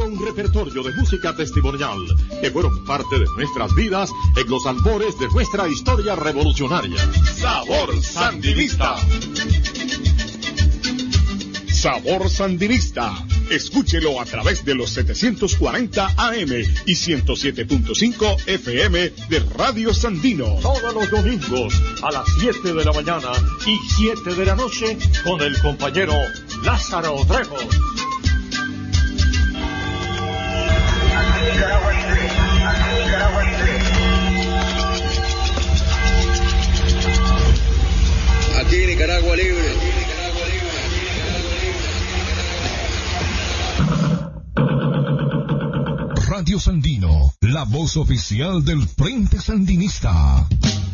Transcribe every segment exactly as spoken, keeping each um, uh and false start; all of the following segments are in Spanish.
todo un repertorio de música testimonial que fueron parte de nuestras vidas en los albores de nuestra historia revolucionaria. Sabor Sandinista. Sabor Sandinista. Escúchelo a través de los setecientos cuarenta A M y ciento siete punto cinco F M de Radio Sandino. Todos los domingos a las siete de la mañana y siete de la noche con el compañero Lázaro Trejo. Aquí Nicaragua libre. Radio Sandino, la voz oficial del Frente Sandinista.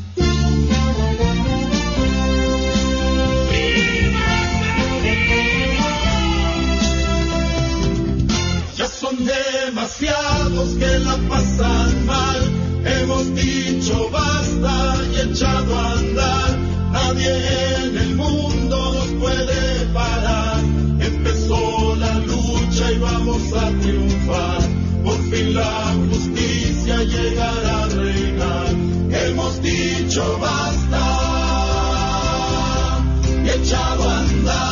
Ya son demasiados que la pasan mal. Hemos dicho basta y echado a andar. Nadie en el mundo nos puede parar. Empezó la lucha y vamos a triunfar. Por fin la justicia llegará a reinar. Hemos dicho basta y echado a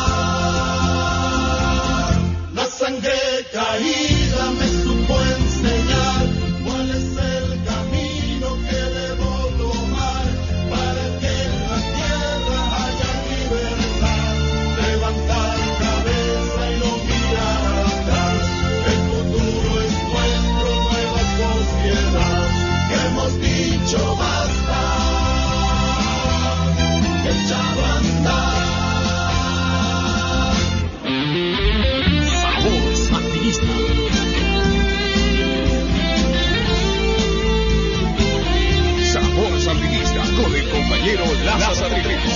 andar. La sangre caída me supo enseñar cuál es el camino que debo tomar para que en la tierra haya libertad. Levantar cabeza y no mirar atrás. El futuro es nuestro, nueva sociedad. Hemos dicho basta y echado a andar. Sabor Sandinista. Sabor Sandinista con el compañero Lázaro Trejo.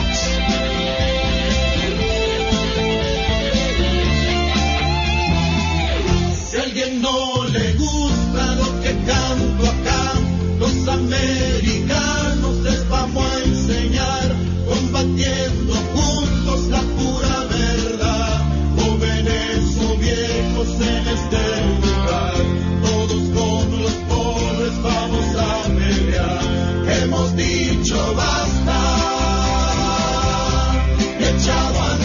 Si a alguien no le gusta lo que canto acá, los americanos les vamos a enseñar, combatiendo juntos la pura verdad. Jóvenes o viejos en este lugar, todos con los pobres vamos a pelear. Hemos dicho basta y echado a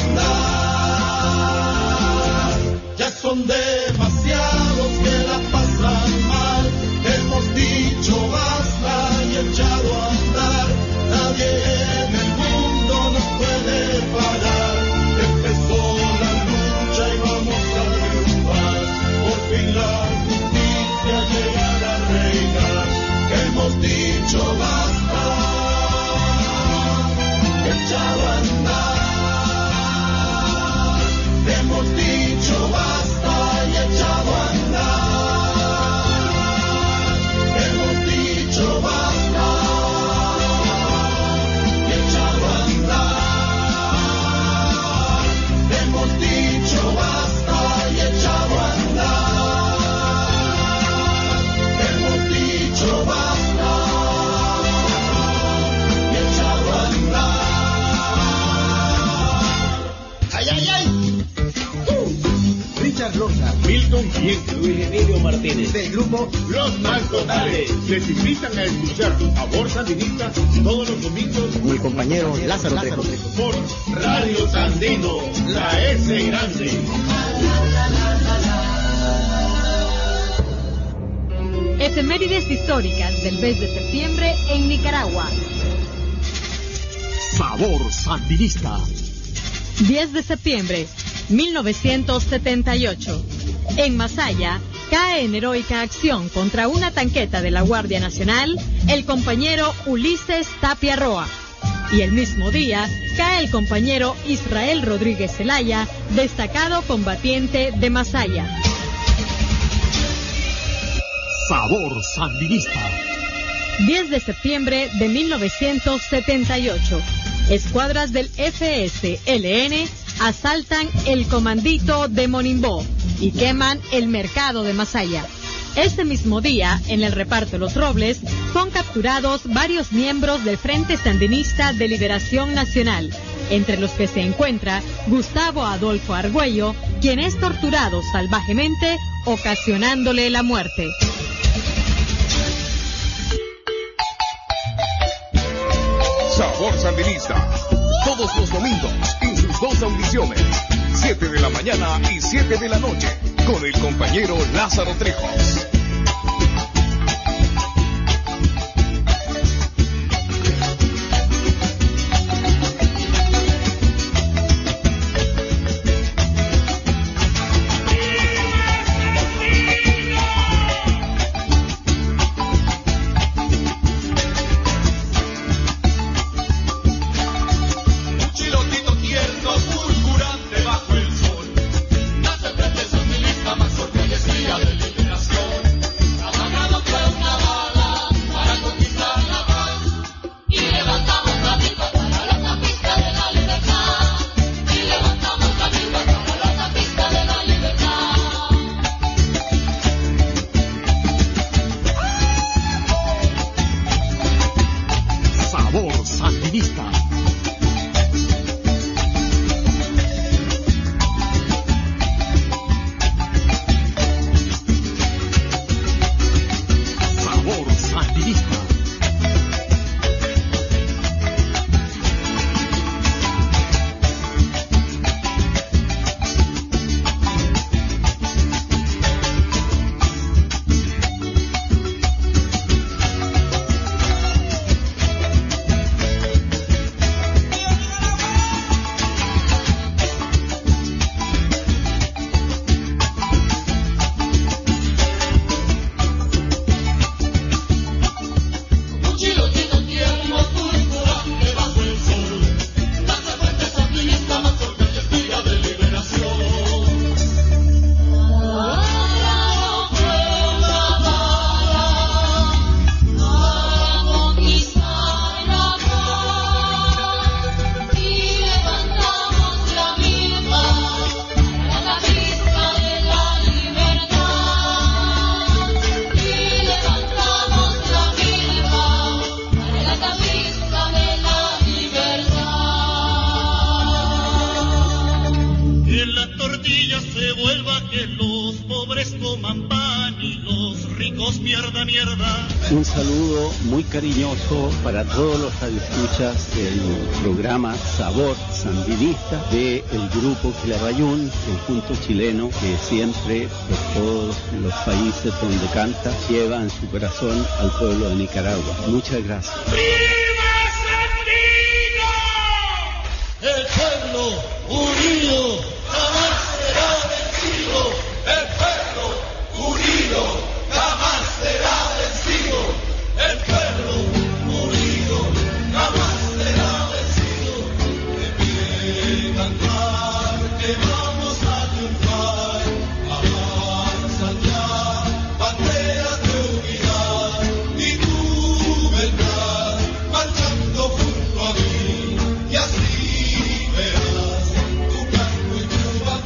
andar. Ya son demasiados que la pasan mal. Hemos dicho basta y echado a andar. Nadie en el mundo nos puede parar. Empezó la lucha y vamos a triunfar. Por fin la justicia llegará a reinar. Hemos dicho basta y echado a andar. Hemos dicho basta y echado a andar. Hemos dicho basta y echado a andar. Hemos dicho basta y echado a andar. Hemos dicho basta y echado a andar. ¡Ay, ay, ay! Richard Rosa, Milton Quién, Luis Emilio Martínez, del grupo Los Más Totales. Les invitan a escuchar Sabor Sandinista todos los domingos con el compañero Lázaro Trejo. por Radio Sandino, la S grande. Efemérides históricas del mes de septiembre en Nicaragua. Sabor Sandinista. diez de septiembre, mil novecientos setenta y ocho. En Masaya, cae en heroica acción contra una tanqueta de la Guardia Nacional el compañero Ulises Tapia Roa. Y el mismo día, cae el compañero Israel Rodríguez Zelaya, destacado combatiente de Masaya. Sabor Sandinista. diez de septiembre de mil novecientos setenta y ocho. Escuadras del F S L N asaltan el comandito de Monimbó y queman el mercado de Masaya. Este mismo día, en el reparto Los Robles, son capturados varios miembros del Frente Sandinista de Liberación Nacional, entre los que se encuentra Gustavo Adolfo Argüello, quien es torturado salvajemente, ocasionándole la muerte. Sabor Sandinista, todos los domingos en sus dos audiciones, siete de la mañana y siete de la noche, con el compañero Lázaro Trejos. Un saludo muy cariñoso para todos los radioescuchas del programa Sabor Sandinista del grupo Quilapayún, conjunto chileno que siempre por todos los países donde canta lleva en su corazón al pueblo de Nicaragua. Muchas gracias. ¡Viva Sandino! El pueblo unido jamás será vencido. El pueblo unido jamás será vencido. El pueblo unido jamás será vencido. De pie cantar que vamos a triunfar. Avanzan ya banderas de unidad y tú vendrás marchando junto a mí y así verás tu canto y tu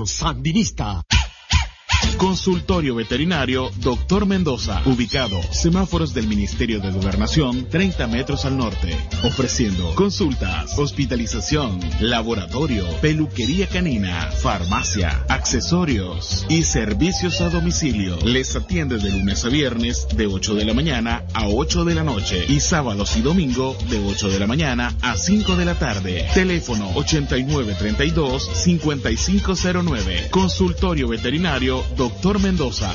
Sabor Sandinista. Consultorio Veterinario Doctor Mendoza, ubicado semáforos del Ministerio de Gobernación, treinta metros al norte, ofreciendo consultas, hospitalización, laboratorio, peluquería canina, farmacia, accesorios y servicios a domicilio. Les atiende de lunes a viernes de ocho de la mañana a ocho de la noche y sábados y domingo de ocho de la mañana a cinco de la tarde. Teléfono ochenta y nueve treinta y dos cincuenta y cinco cero nueve. Consultorio Veterinario Doctor Mendoza.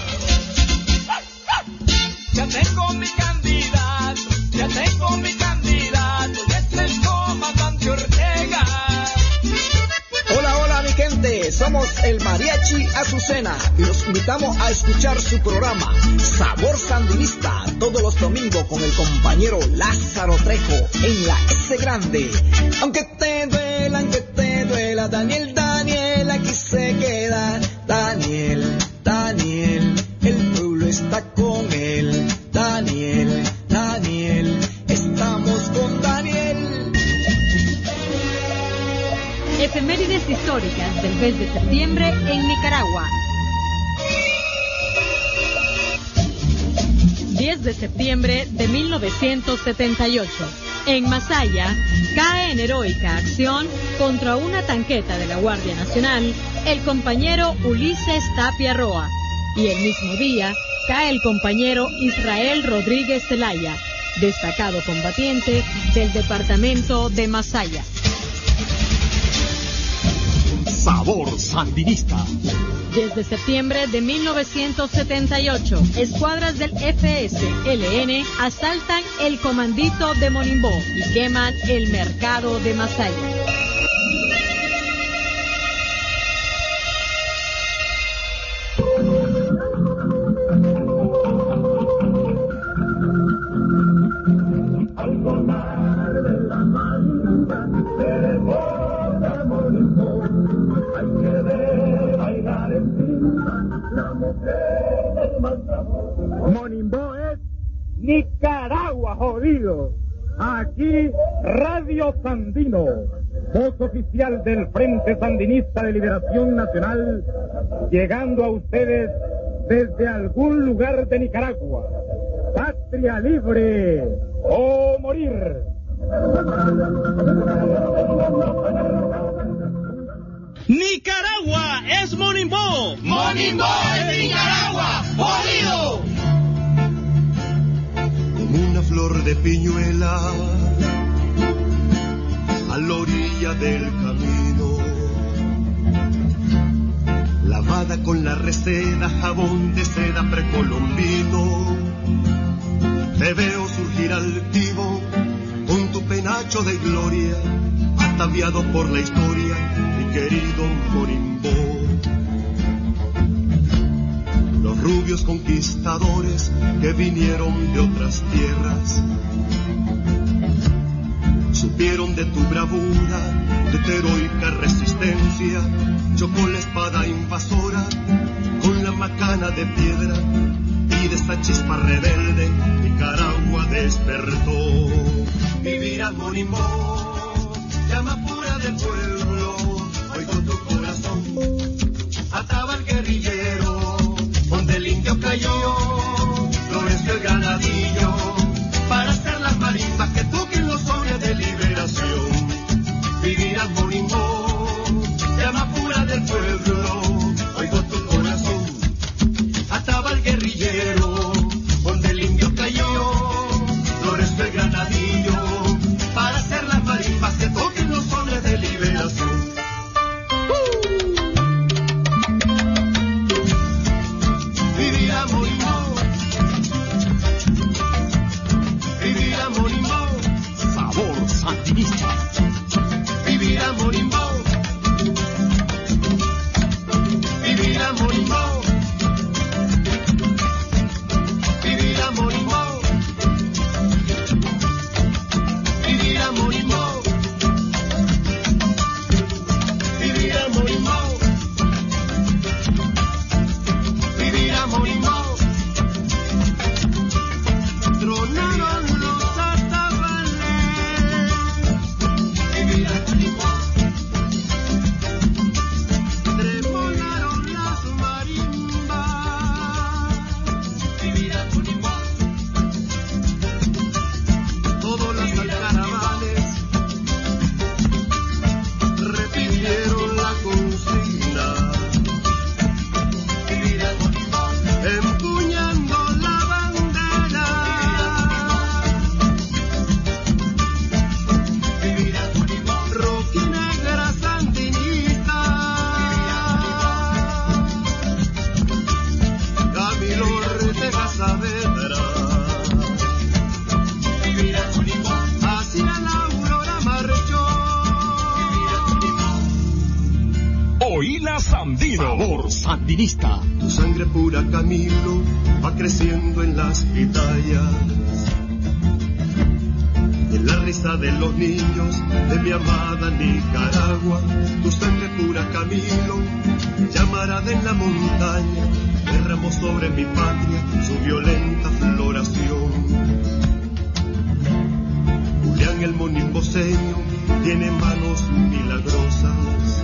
Ya tengo mi candidato, ya tengo mi candidato, y es el comandante Ortega. Hola, hola mi gente, somos el Mariachi Azucena y los invitamos a escuchar su programa Sabor Sandinista todos los domingos con el compañero Lázaro Trejo en la S Grande. Aunque te duela, aunque te duela, Daniel, Daniel, aquí se queda, Daniel. Daniel, el pueblo está con él. Daniel, Daniel, estamos con Daniel. Efemérides históricas del mes de septiembre en Nicaragua. diez de septiembre de mil novecientos setenta y ocho. En Masaya, cae en heroica acción contra una tanqueta de la Guardia Nacional el compañero Ulises Tapia Roa, y el mismo día cae el compañero Israel Rodríguez Zelaya, destacado combatiente del departamento de Masaya. Sabor Sandinista. diez de septiembre de mil novecientos setenta y ocho, escuadras del F S L N asaltan el comandito de Monimbó y queman el mercado de Masaya. Monimbó es Nicaragua, jodido. Aquí Radio Sandino, voz oficial del Frente Sandinista de Liberación Nacional, llegando a ustedes desde algún lugar de Nicaragua. Patria libre o morir. Nicaragua es Monimbó. Monimbó es Nicaragua, jodido. Como una flor de piñuela a la orilla del camino, lavada con la reseda, jabón de seda precolombino, te veo surgir altivo con tu penacho de gloria, ataviado por la historia, mi querido Monimbó. Los rubios conquistadores que vinieron de otras tierras supieron de tu bravura, de tu heroica resistencia. Chocó la espada invasora con la macana de piedra, y de esa chispa rebelde Nicaragua despertó. Vivirá Monimbó, llama pura del pueblo, oigo tu corazón, ataba al guerrillero, donde el indio cayó, floreció el granadillo, para hacer las marimbas que toquen los sones de liberación. Vivirá Monimbó, llama pura del pueblo, oigo tu corazón, ataba al guerrillero, donde el indio cayó, floreció el granadillo, para hacer las marimbas que toquen los sones de liberación. Sandinista. Tu sangre pura, Camilo, va creciendo en las pitayas. En la risa de los niños de mi amada Nicaragua, tu sangre pura, Camilo, llamarada en la montaña, derramó sobre mi patria su violenta floración. Julián el monimboseño tiene manos milagrosas,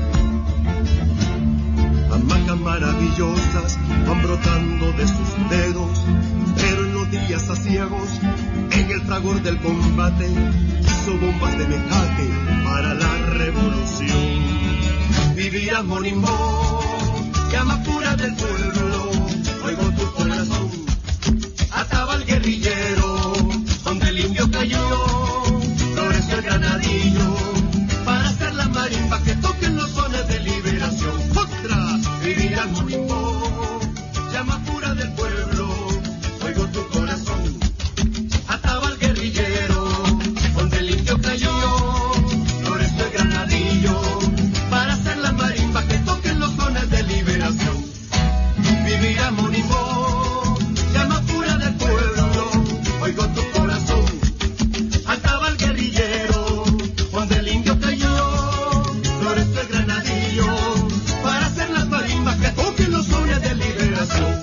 hamacas maravillosas van brotando de sus dedos, pero en los días aciagos, en el fragor del combate, hizo bombas de mecate para la revolución. Vivirá Monimbo, llama pura del pueblo, oigo tu corazón, ataba al guerrillero, donde el indio cayó, floreció el granadillo, para hacer la marimba que toquen los sones de liberación. Otra, vivirá Monimbo, llama pura del pueblo, oigo tu corazón, ataba al guerrillero, donde el indio cayó, floreció el granadillo, para hacer la marimba que toquen los sones de liberación. Vivirá Monimbo, llama pura del pueblo, oigo tu corazón, ataba al guerrillero, donde el indio cayó, floreció el granadillo, para hacer las marimbas que toquen los sones de liberación.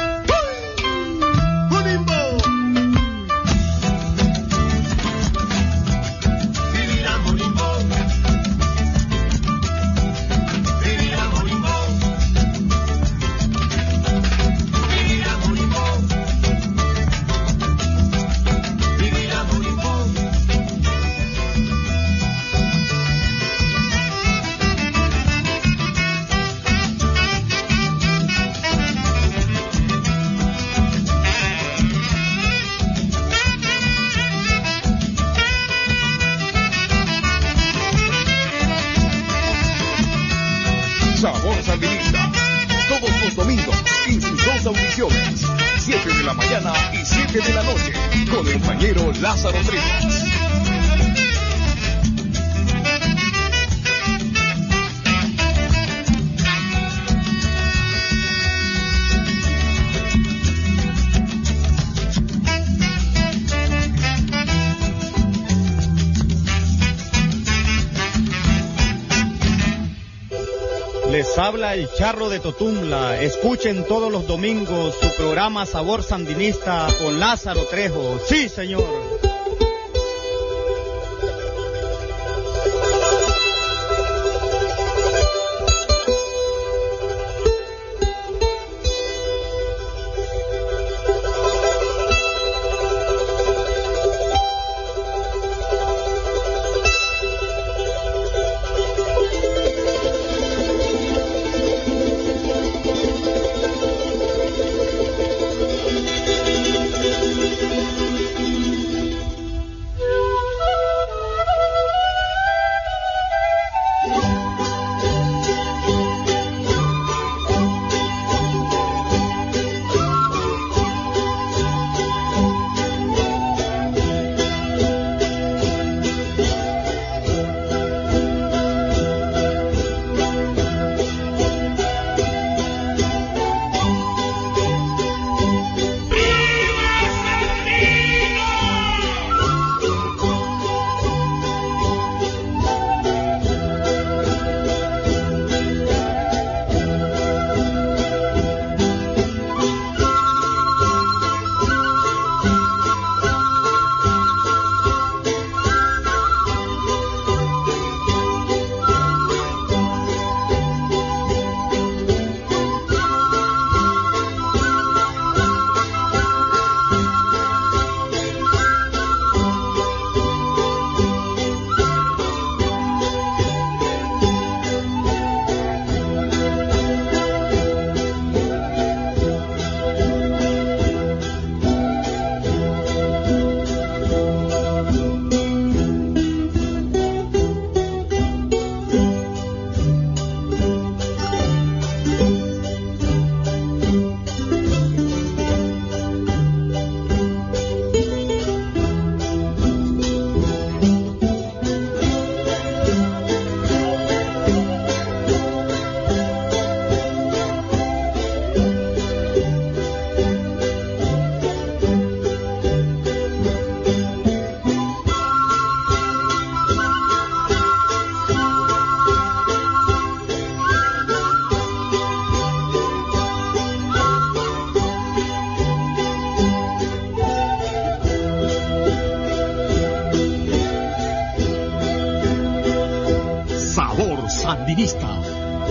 ¡Monimbo! Vivirá Monimbo, vivirá Monimbo, vivirá Monimbo, vivirá Monimbo. Sabor Sandinista. Todos los domingos en sus dos audiciones. siete de la mañana y siete de la noche. Con el compañero Lázaro Trejos. Les habla el Charro de Totumla. Escuchen todos los domingos su programa Sabor Sandinista con Lázaro Trejo. Sí, señor. Sandinista.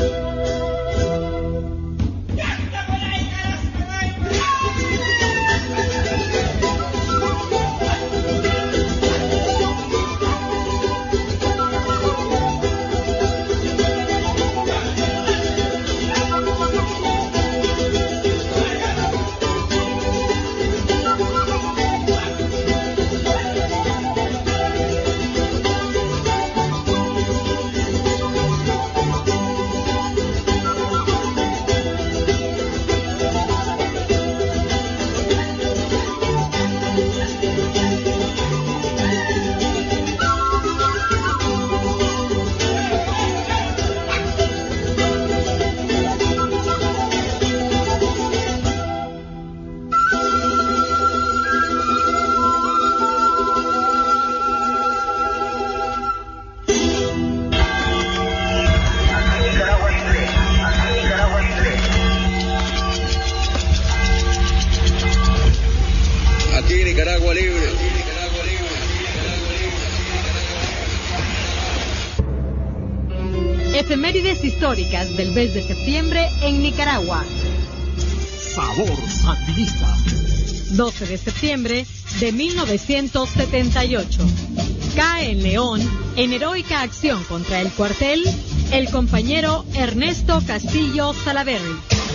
Efemérides históricas del mes de septiembre en Nicaragua. Sabor Sandinista. doce de septiembre de mil novecientos setenta y ocho. Cae en León, en heroica acción contra el cuartel, el compañero Ernesto Castillo Salaverry.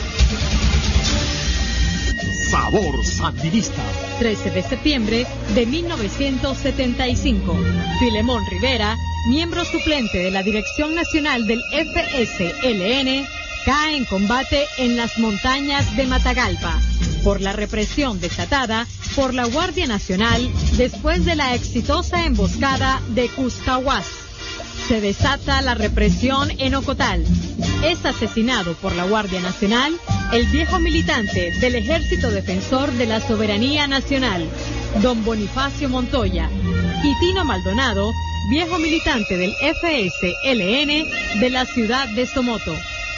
Sabor Sandinista. trece de septiembre de mil novecientos setenta y cinco. Filemón Rivera, miembro suplente de la Dirección Nacional del F S L N, cae en combate en las montañas de Matagalpa por la represión desatada por la Guardia Nacional después de la exitosa emboscada de Cuscahuas. Se desata la represión en Ocotal. Es asesinado por la Guardia Nacional el viejo militante del Ejército Defensor de la Soberanía Nacional, don Bonifacio Montoya, y Tino Maldonado, viejo militante del F S L N de la ciudad de Somoto.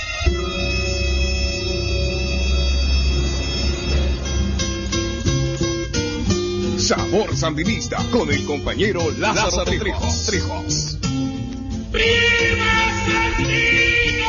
Sabor Sandinista con el compañero Lázaro, Lázaro Trejos. Trejos. ¡Viva Sandino!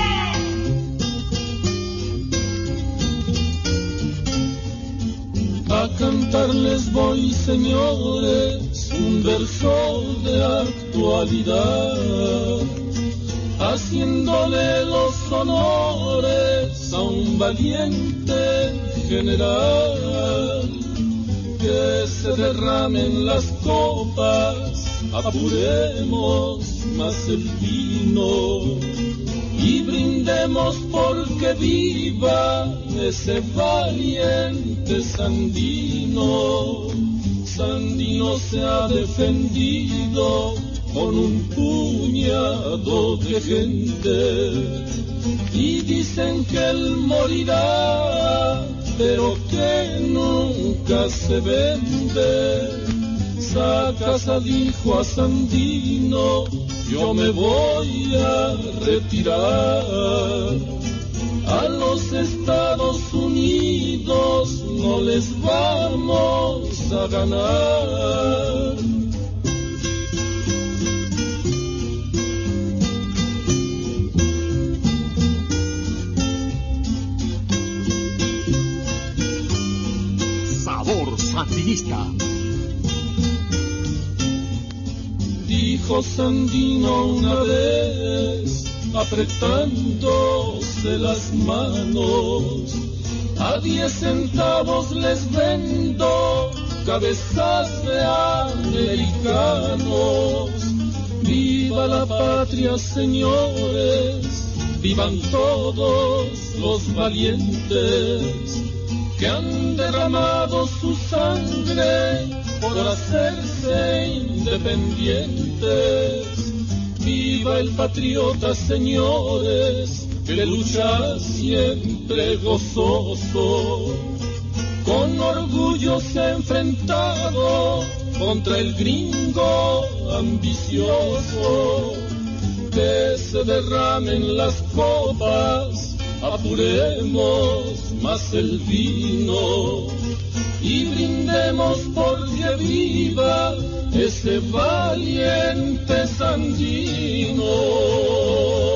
A cantarles voy, señores, un verso de actualidad, haciéndole los honores a un valiente general. Que se derramen las copas, apuremos más el vino y brindemos porque viva ese valiente Sandino. Sandino se ha defendido con un puñado de gente y dicen que él morirá, pero que nunca se vende. Sacasa dijo a Sandino, yo me voy a retirar. A los Estados Unidos no les vamos a ganar. Sandinista. Dijo Sandino una vez, apretándose las manos, a diez centavos les vendo cabezas de americanos. Viva la patria, señores, vivan todos los valientes que han derramado su sangre por hacerse independientes. Viva el patriota, señores, que lucha siempre gozoso. Con orgullo se ha enfrentado contra el gringo ambicioso. Que se derramen las copas, apuremos más el vino y brindemos porque viva ese valiente Sandino.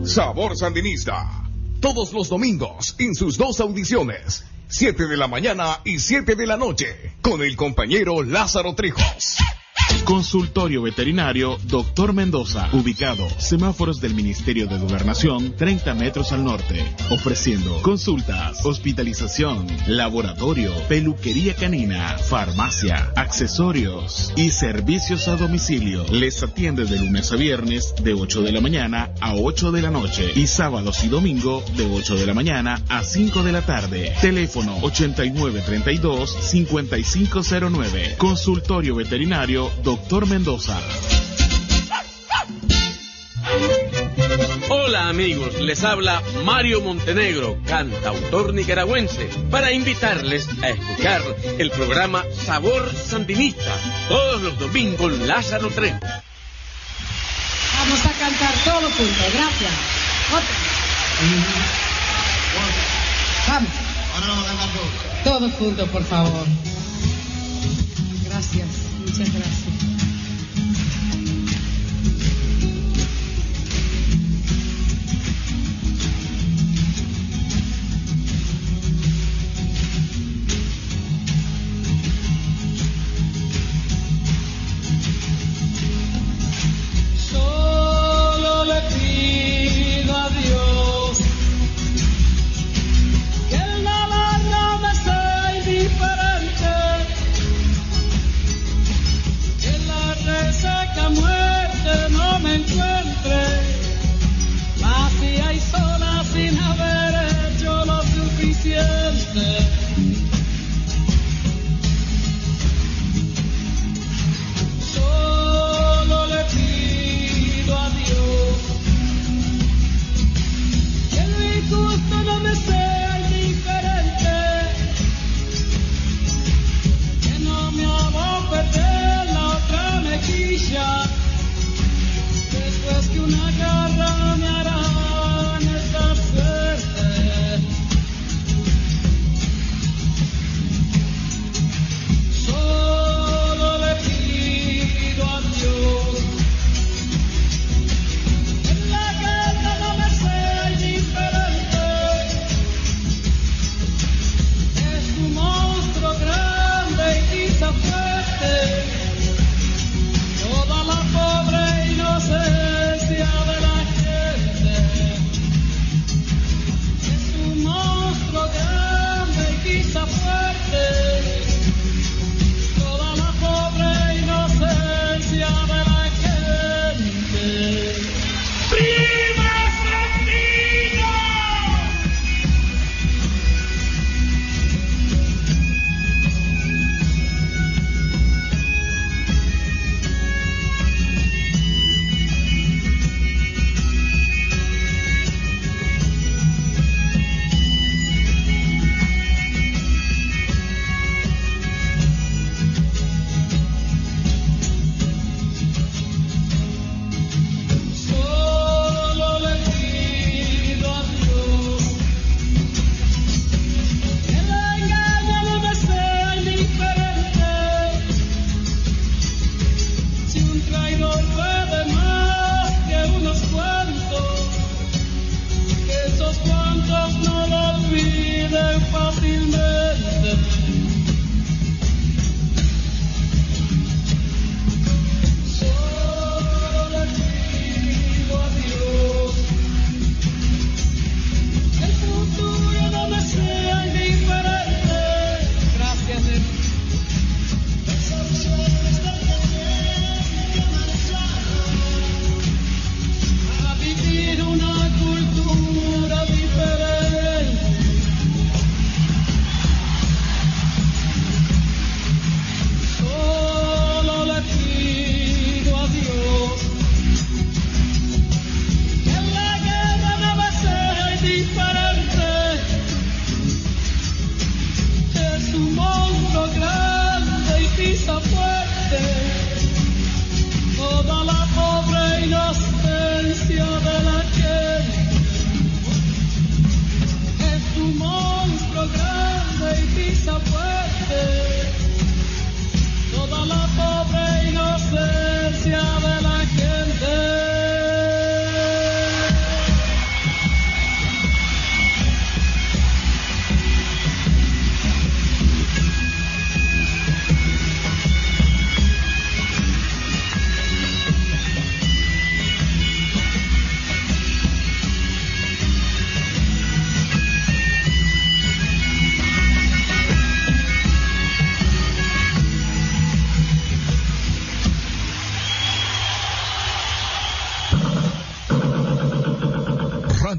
Sabor Sandinista. Todos los domingos en sus dos audiciones, siete de la mañana y siete de la noche, con el compañero Lázaro Trejos. Consultorio Veterinario Doctor Mendoza, ubicado semáforos del Ministerio de Gobernación, treinta metros al norte, ofreciendo consultas, hospitalización, laboratorio, peluquería canina, farmacia, accesorios y servicios a domicilio. Les atiende de lunes a viernes de ocho de la mañana a ocho de la noche y sábados y domingo de ocho de la mañana a cinco de la tarde. Teléfono ochenta y nueve treinta y dos cincuenta y cinco cero nueve. Consultorio Veterinario Doctor Mendoza. Hola amigos, les habla Mario Montenegro, cantautor nicaragüense, para invitarles a escuchar el programa Sabor Sandinista, todos los domingos con Lázaro Trejos. Vamos a cantar todos juntos, gracias. Otra. Vamos. Ahora vamos a cantar todos. Todos juntos, por favor. Gracias, muchas gracias. Que la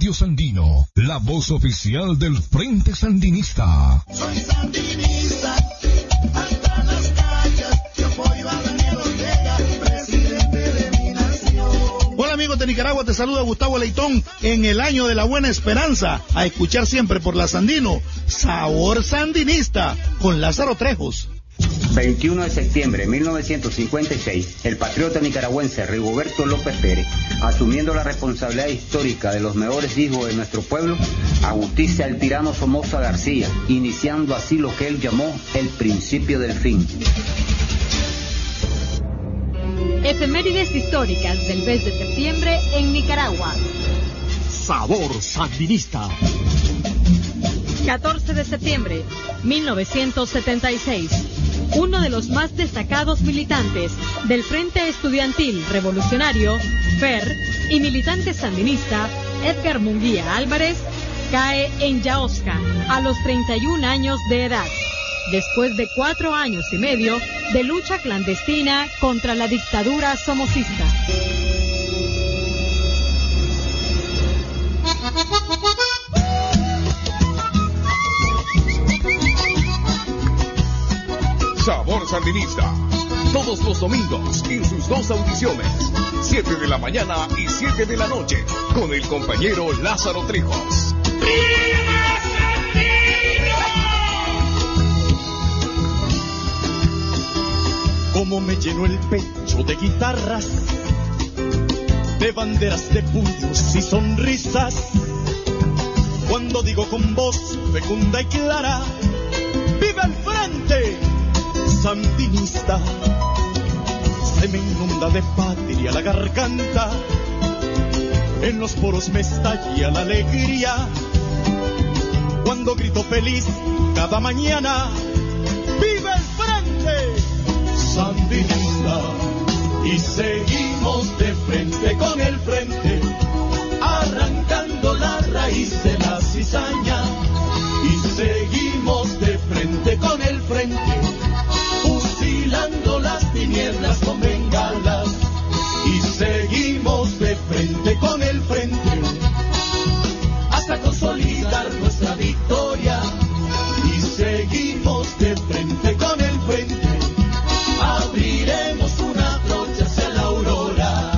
Radio Sandino, la voz oficial del Frente Sandinista. Soy sandinista, hasta las calles, yo apoyo a Daniel Ortega, presidente de mi nación. Hola amigos de Nicaragua, te saluda Gustavo Leitón en el año de la buena esperanza, a escuchar siempre por la Sandino, Sabor Sandinista, con Lázaro Trejos. veintiuno de septiembre de mil novecientos cincuenta y seis, el patriota nicaragüense Rigoberto López Pérez, asumiendo la responsabilidad histórica de los mejores hijos de nuestro pueblo, ajusticia al tirano Somoza García, iniciando así lo que él llamó el principio del fin. Efemérides históricas del mes de septiembre en Nicaragua. Sabor Sandinista. catorce de septiembre, mil novecientos setenta y seis. Uno de los más destacados militantes del Frente Estudiantil Revolucionario, F E R, y militante sandinista, Edgar Munguía Álvarez, cae en Yaosca a los treinta y un años de edad, después de cuatro años y medio de lucha clandestina contra la dictadura somocista. Sabor Sandinista, todos los domingos en sus dos audiciones, siete de la mañana y siete de la noche, con el compañero Lázaro Trejos. Como me lleno el pecho de guitarras, de banderas, de puños y sonrisas, cuando digo con voz fecunda y clara, ¡viva el Frente Sandinista! Se me inunda de patria la garganta, en los poros me estalla la alegría, cuando grito feliz cada mañana, ¡viva el Frente Sandinista! Y seguimos de frente con el frente, arrancando la raíz de la cizaña. Y seguimos de frente con el frente, fusilando las tinieblas con bengalas. Y seguimos de frente con el frente, hasta consolidar nuestra victoria. Y seguimos de frente con el frente, abriremos una brocha hacia la aurora.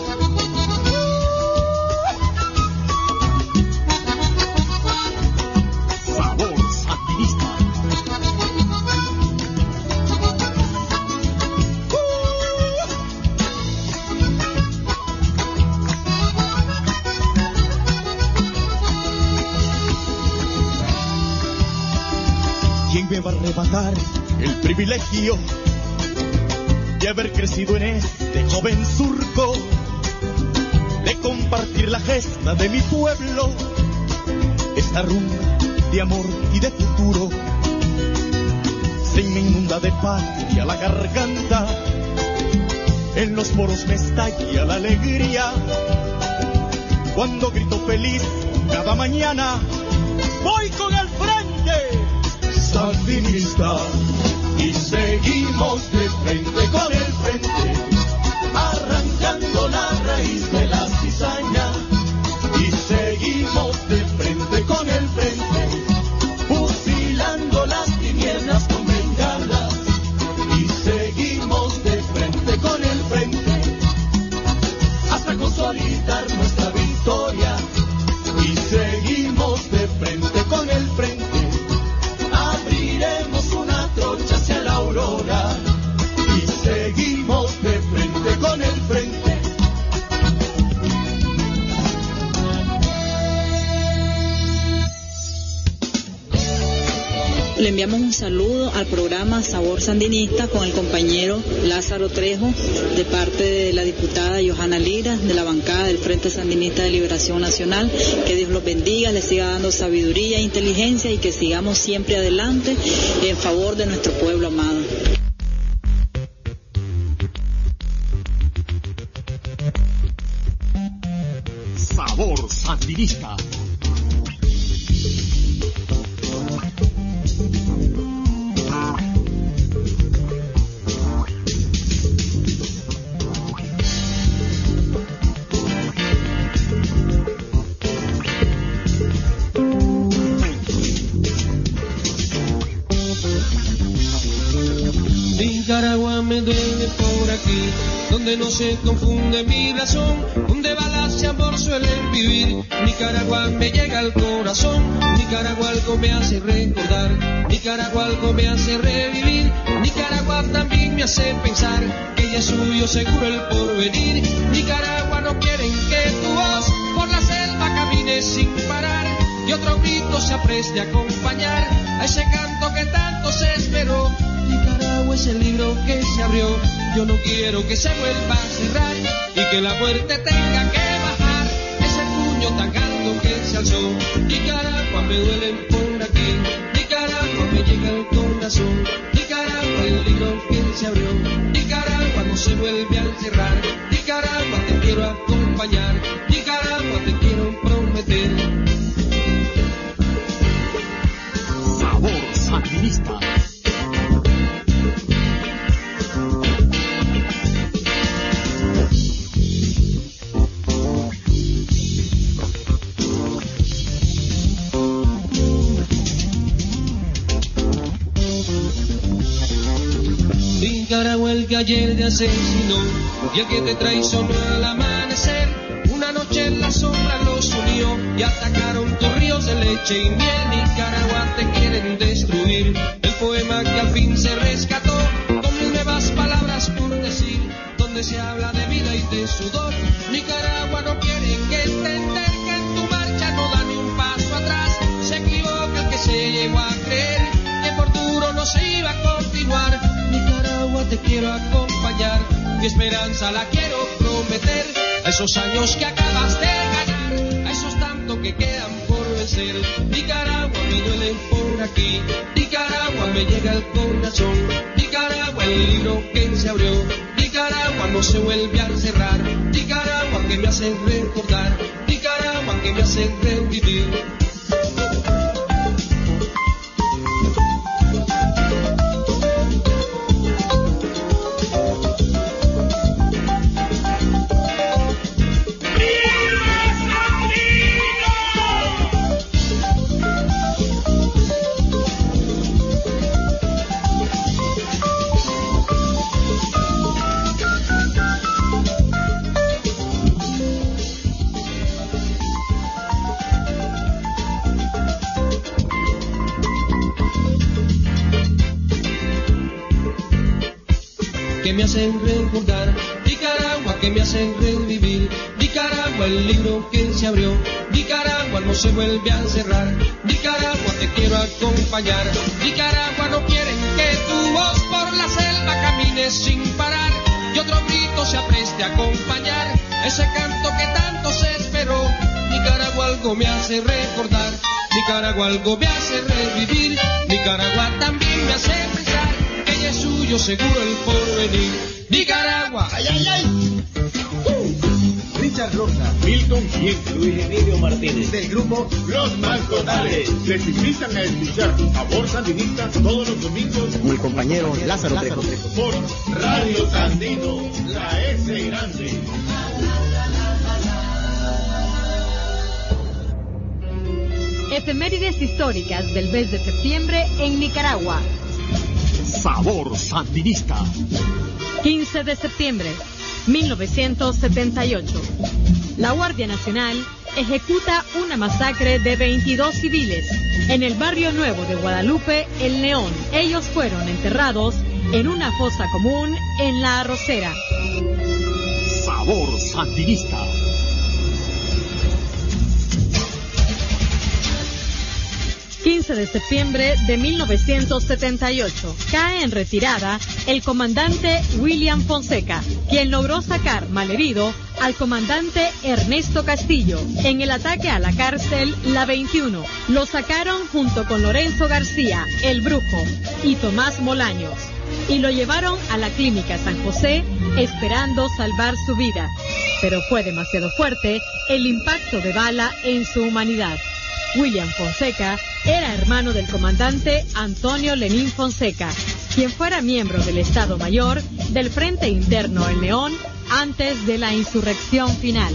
Sabor Sandinista. ¿Quién me va a arrebatar el privilegio de haber crecido en este joven surco, de compartir la gesta de mi pueblo, esta rumba de amor y de futuro? Se me inunda de patria la garganta, en los poros me estalla la alegría, cuando grito feliz cada mañana, voy con el Frente Sandinista. Y seguimos de frente con el frente, arrancando la raíz de la cizaña. Y seguimos de frente con el frente, fusilando las tinieblas con bengalas. Y seguimos de frente con el frente, hasta consolidar nuestra victoria. Y seguimos de frente con el frente, abriremos una trocha hacia la aurora. Y seguimos de frente con el frente. Le enviamos un saludo al programa Sabor Sandinista con el compañero Lázaro Trejo, de parte de la diputada Johanna Lira, de la bancada del Frente Sandinista de Liberación Nacional. Que Dios los bendiga, les siga dando sabiduría e inteligencia y que sigamos siempre adelante en favor de nuestro pueblo amado. Sabor Sandinista. Nicaragua me duele por aquí, donde no se confunde mi razón, donde balas y amor suelen vivir. Nicaragua me llega al corazón, Nicaragua algo me hace recordar, Nicaragua algo me hace revivir, Nicaragua también me hace pensar que ya es suyo seguro el porvenir. Nicaragua no quieren que tu voz por la selva camines sin parar y otro grito se apreste a acompañar a ese canto que tanto se esperó. Nicaragua es el libro que se abrió, yo no quiero que se vuelva a cerrar y que la muerte tenga que bajar ese puño tan alto que se alzó. Nicaragua me duelen por aquí, Nicaragua me llega al corazón, Nicaragua el libro que se abrió, Nicaragua no se vuelve a cerrar, Nicaragua te quiero acompañar, Nicaragua te quiero prometer. Sabor Sandinista. Nicaragua el que ayer te asesinó y el que te traicionó al amanecer. Una noche en la sombra los unió y atacaron tus ríos de leche y miel. Nicaragua te quieren destruir, el poema que al fin se rescató con mil nuevas palabras por decir, donde se habla de vida y de sudor. Nicaragua no quiere que entender que en tu marcha no da ni un paso atrás. Se equivoca el que se llegó a creer que por duro no se iba a continuar. Nicaragua te quiero acompañar, mi esperanza la quiero prometer a esos años que acabas de ganar, a esos tantos que quedan por vencer. Nicaragua me duele por aquí, Nicaragua me llega al corazón, Nicaragua el libro que se abrió, Nicaragua no se vuelve a cerrar, Nicaragua que me hace recordar, Nicaragua que me hace revivir. Que me hacen recordar, Nicaragua que me hacen revivir, Nicaragua el libro que se abrió, Nicaragua no se vuelve a cerrar, Nicaragua te quiero acompañar, Nicaragua no quieren que tu voz por la selva camines sin parar y otro grito se apreste a acompañar ese canto que tanto se esperó. Nicaragua algo me hace recordar, Nicaragua algo me hace revivir, Nicaragua también me hace pensar que es suyo seguro el porvenir. Nicaragua, ay, ay, ay. Uh. Richard Rosa, Milton Quien, Luis Emilio Martínez, del grupo Los Maltotales. Les invitan a escuchar Sabor Sandinista todos los domingos con el compañero Lázaro Trejo. Por Radio Sandino, la S grande. Efemérides históricas del mes de septiembre en Nicaragua. Sabor Sandinista. quince de septiembre, mil novecientos setenta y ocho. La Guardia Nacional ejecuta una masacre de veintidós civiles en el barrio nuevo de Guadalupe, El León. Ellos fueron enterrados en una fosa común en La Arrocera. Sabor Sandinista. quince de septiembre de mil novecientos setenta y ocho. Cae en retirada el comandante William Fonseca, quien logró sacar malherido al comandante Ernesto Castillo en el ataque a la cárcel La veintiuno. Lo sacaron junto con Lorenzo García, el Brujo, y Tomás Molaños, y lo llevaron a la clínica San José esperando salvar su vida. Pero fue demasiado fuerte el impacto de bala en su humanidad. William Fonseca era hermano del comandante Antonio Lenín Fonseca, quien fuera miembro del Estado Mayor del Frente Interno en León antes de la insurrección final.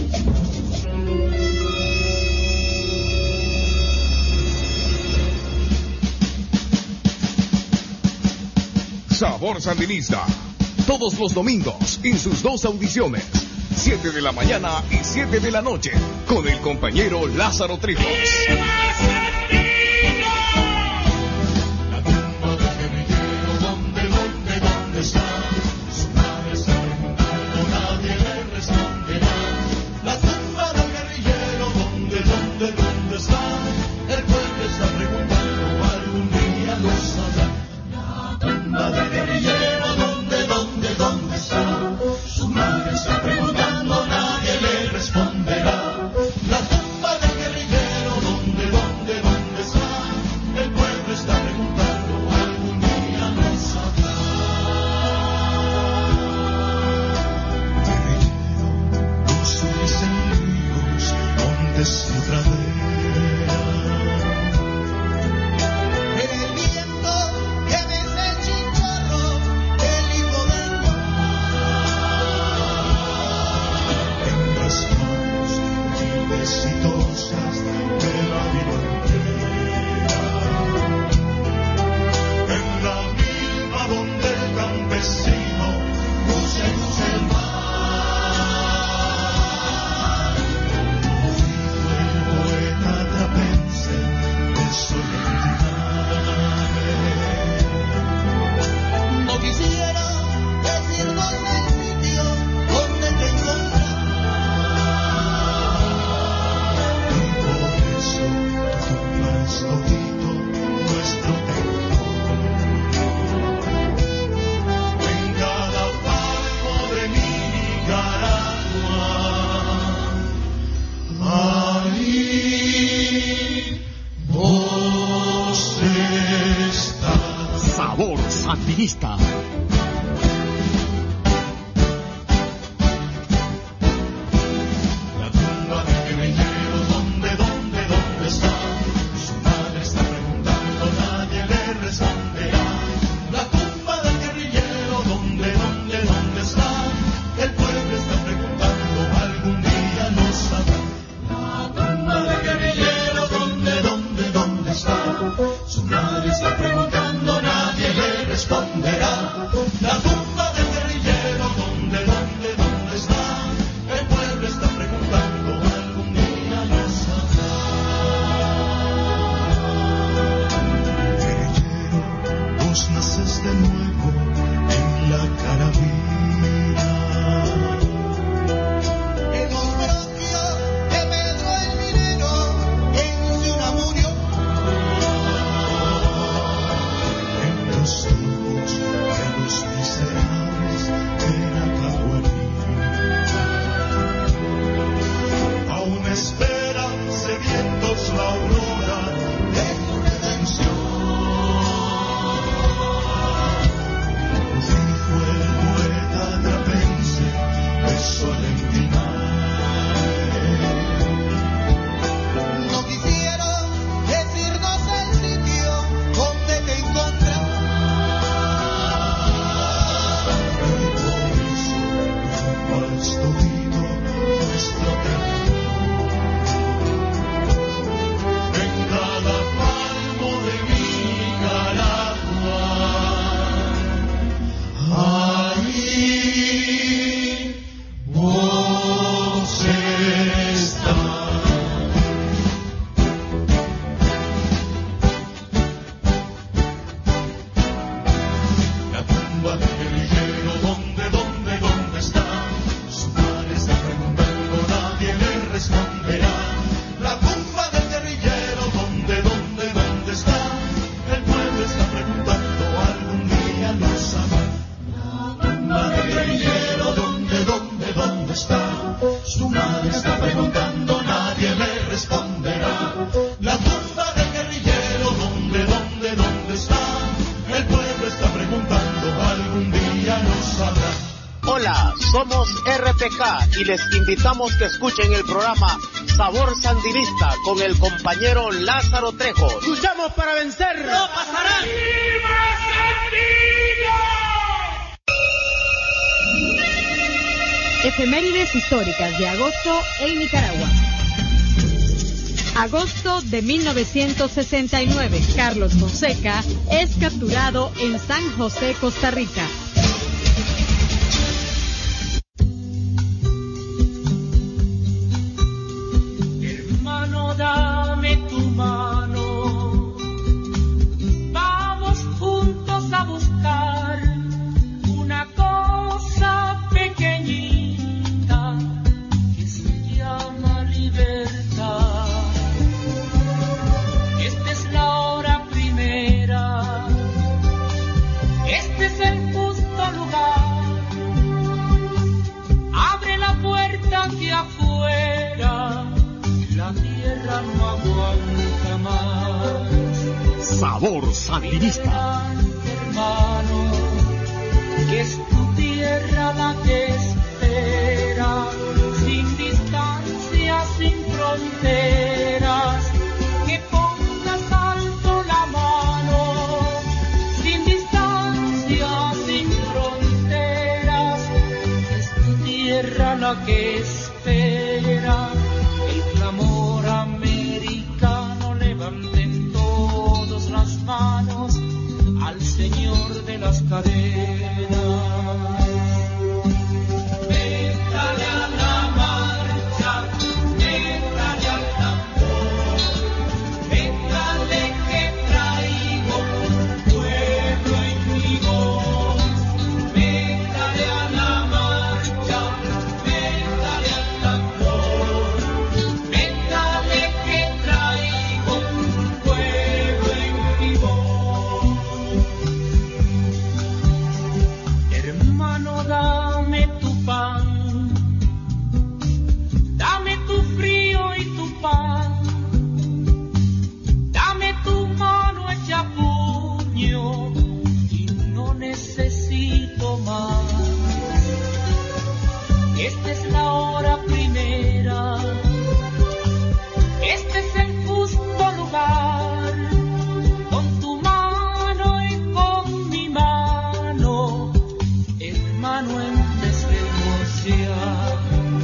Sabor Sandinista. Todos los domingos en sus dos audiciones. siete de la mañana y siete de la noche. Con el compañero Lázaro Trijos. Sandinista. Y les invitamos que escuchen el programa Sabor Sandinista con el compañero Lázaro Trejo. Luchamos para vencer. ¡No pasarán! ¡Viva Sandino! Efemérides históricas de agosto en Nicaragua. Agosto de mil novecientos sesenta y nueve, Carlos Fonseca es capturado en San José, Costa Rica. Hermano, dame tu mano, vamos juntos a buscar una cosa pequeñita que se llama libertad. Esta es la hora primera, este es el justo lugar. Abre la puerta que afuera la tierra no aguanta más. Sabor Sandinista. Hermano, que es tu tierra la que espera, sin distancia, sin fronteras, que pongas alto la mano, sin distancia, sin fronteras, es tu tierra la que espera. El clamor americano, levanten todos las manos al Señor de las cadenas. Métale a la marcha, métale al tambor, métale que traigo pueblo en mi voz. Métale a la marcha, métale al tambor, métale que traigo pueblo en mi voz. Hermano, dame tu pan, dame tu frío y tu pan, dame tu mano hecha puño y no necesito más. Esta es la hora primera, este es el justo lugar. Con tu mano y con mi mano, hermano, empecemos ya.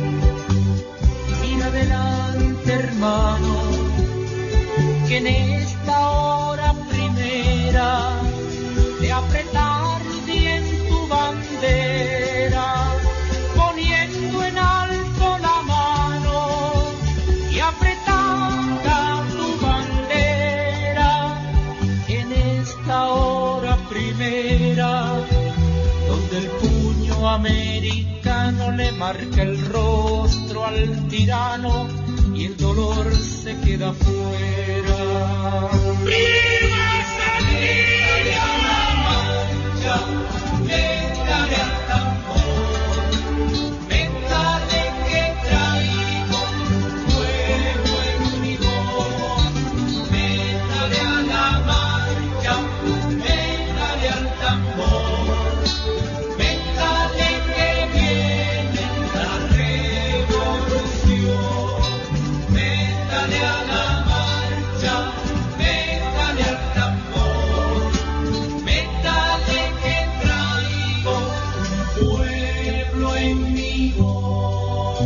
Mira adelante, hermano, que en esta hora primera de apretar bien tu bandera, poniendo en alto la mano y apretando tu bandera, en esta hora primera, donde el puño americano le marca el rostro al tirano y el dolor se queda fuera. ¡Viva Métale a la marcha, métale al tambor, métale que traigo fuego en mi voz. Métale a la marcha, métale al tambor, métale que viene la revolución. Métale a la marcha, métale al tambor, métale que traigo un pueblo en mi voz.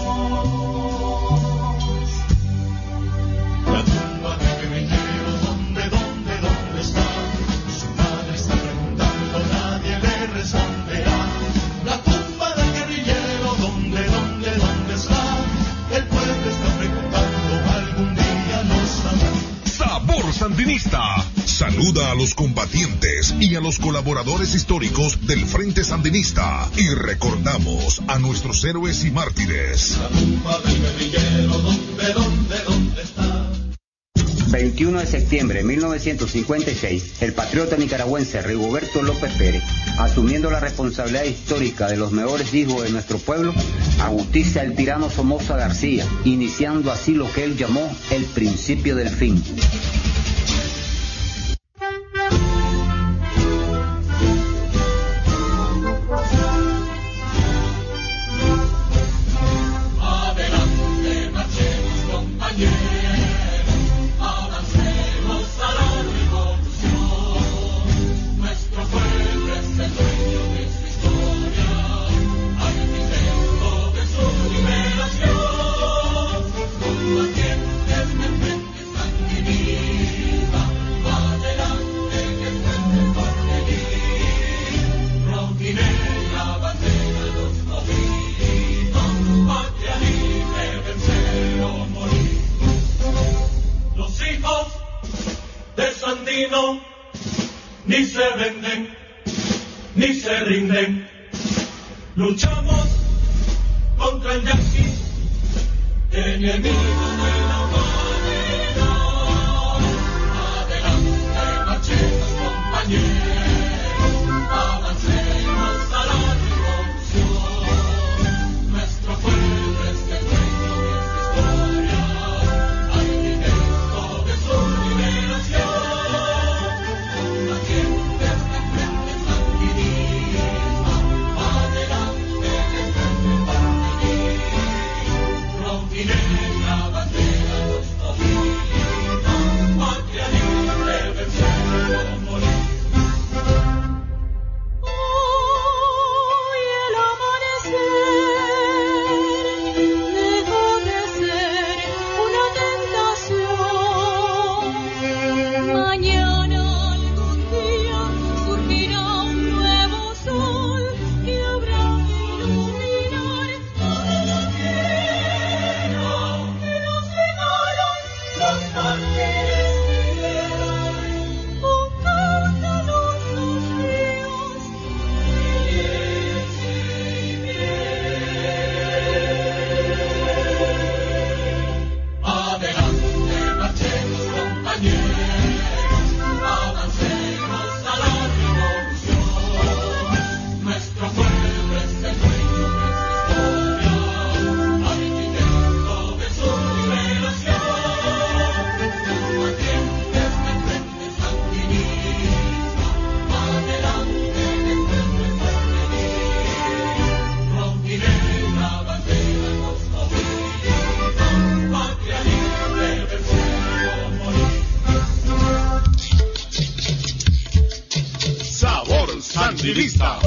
La tumba del guerrillero, ¿dónde, dónde, dónde está? Su madre está preguntando, nadie le responderá. La tumba del guerrillero, ¿dónde, dónde, dónde está? El pueblo está preguntando, algún día lo sabrá. Sabor Sandinista. Saluda a los combatientes y a los colaboradores históricos del Frente Sandinista y recordamos a nuestros héroes y mártires. La tumba del guerrillero, ¿dónde, dónde, dónde está? veintiuno de septiembre de mil novecientos cincuenta y seis, el patriota nicaragüense Rigoberto López Pérez, asumiendo la responsabilidad histórica de los mejores hijos de nuestro pueblo, ajusticia al tirano Somoza García, iniciando así lo que él llamó el principio del fin. Adelante, marchemos, compañeros, avancemos a la revolución. Nuestro pueblo es el dueño de su historia, arquitecto de su liberación. Combatientes, ni se rinden. Luchamos contra el yanqui, enemigo de la humanidad. Adelante, marchemos, compañeros, avancemos a la revolución. Nuestro pueblo es el dueño de su historia, arquitecto de su liberación. Combatientes de frente sandinista, adelante desde el partidismo. Ronquinel la bandera nos domina, patria libre, vencer o morir. Hoy el amanecer dejó de ser una tentación. Mañana algún día surgirá un nuevo sol que habrá de iluminar toda la tierra que nos dejaron los mártires fieles. Con cautelosos ríos de leche y miel. Adelante, marchemos, compañeros, avancemos a la revolución. Nuestro pueblo es el dueño de su historia, arquitecto de su liberación. Combatientes de frente sandinista, adelante desde el partidismo. Ronquinel la bandera nos domina, patria libre, vencer o morir. Sabor Sandinista.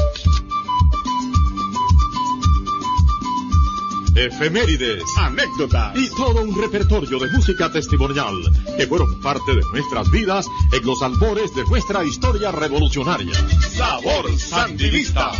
Efemérides, anécdotas y todo un repertorio de música testimonial que fueron parte de nuestras vidas en los albores de nuestra historia revolucionaria. Sabor Sandinista.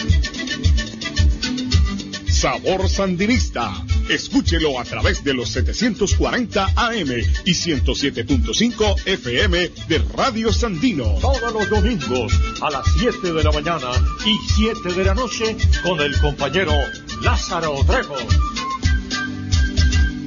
Sabor Sandinista. Escúchelo a través de los setecientos cuarenta A M y ciento siete punto cinco F M de Radio Sandino. Todos los domingos a las siete de la mañana y siete de la noche con el compañero Lázaro Trejo.